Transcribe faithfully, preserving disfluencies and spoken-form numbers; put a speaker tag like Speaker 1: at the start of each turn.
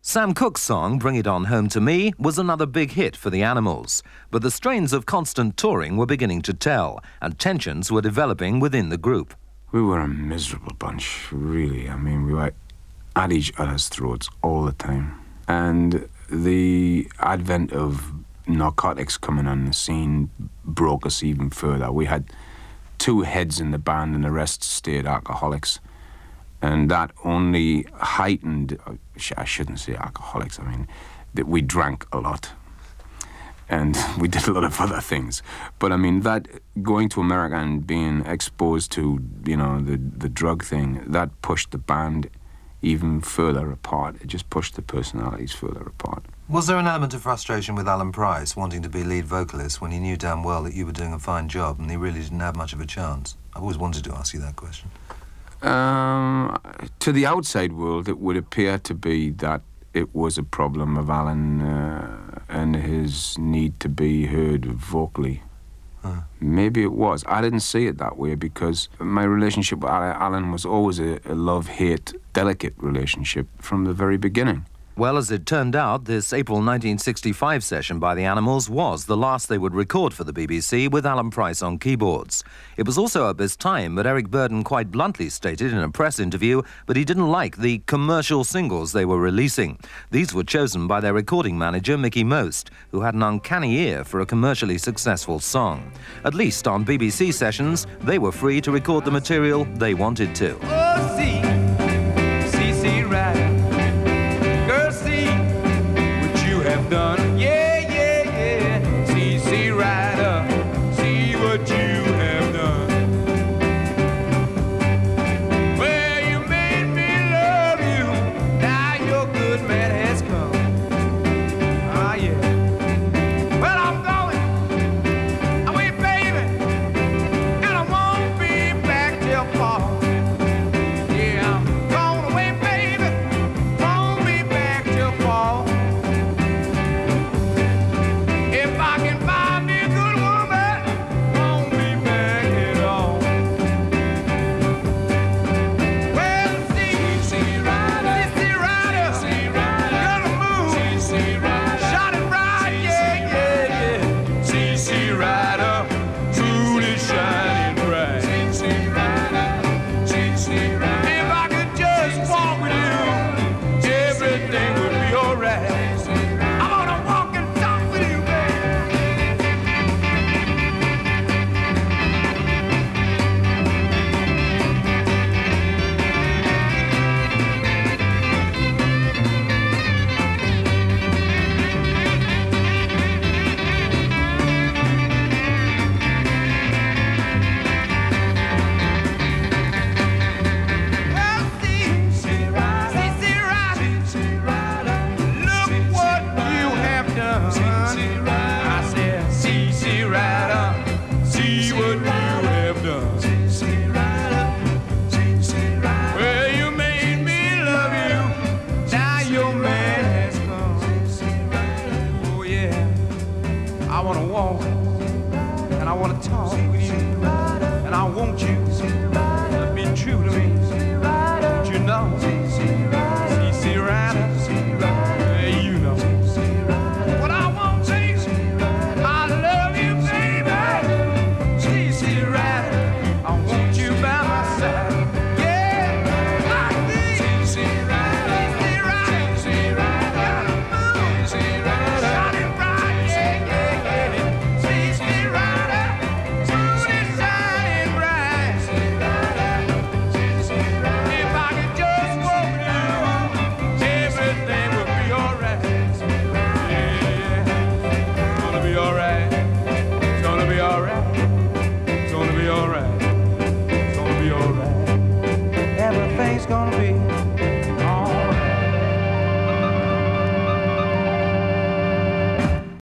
Speaker 1: Sam Cooke's song, Bring It On Home to Me, was another big hit for the Animals. But the strains of constant touring were beginning to tell, and tensions were developing within the group.
Speaker 2: We were a miserable bunch, really. I mean, we were at each other's throats all the time. And the advent of narcotics coming on the scene broke us even further. We had two heads in the band and the rest stayed alcoholics. And that only heightened, I shouldn't say alcoholics, I mean, that we drank a lot. And we did a lot of other things. But I mean, that going to America and being exposed to, you know, the, the drug thing, that pushed the band even further apart. It just pushed the personalities further apart.
Speaker 3: Was there an element of frustration with Alan Price wanting to be lead vocalist when he knew damn well that you were doing a fine job and he really didn't have much of a chance? I've always wanted to ask you that question.
Speaker 2: Um, to the outside world, it would appear to be that it was a problem of Alan uh, and his need to be heard vocally. Huh. Maybe it was. I didn't see it that way because my relationship with Alan was always a, a love-hate, delicate relationship from the very beginning.
Speaker 1: Well, as it turned out, this April nineteen sixty-five session by the Animals was the last they would record for the B B C with Alan Price on keyboards. It was also at this time that Eric Burdon quite bluntly stated in a press interview that he didn't like the commercial singles they were releasing. These were chosen by their recording manager, Mickey Most, who had an uncanny ear for a commercially successful song. At least on B B C sessions, they were free to record the material they wanted to.
Speaker 4: Oh, see, see, see, right. Done. Yeah, yeah, yeah. See, see, right up. See what you have done. Well, you made me love you. Now your good man has come. Ah, yeah. Well, I'm going away, baby, and I won't be back till fall. Yeah, I'm going away, baby. Won't be back till fall. I want to walk and I want to talk with you and I want you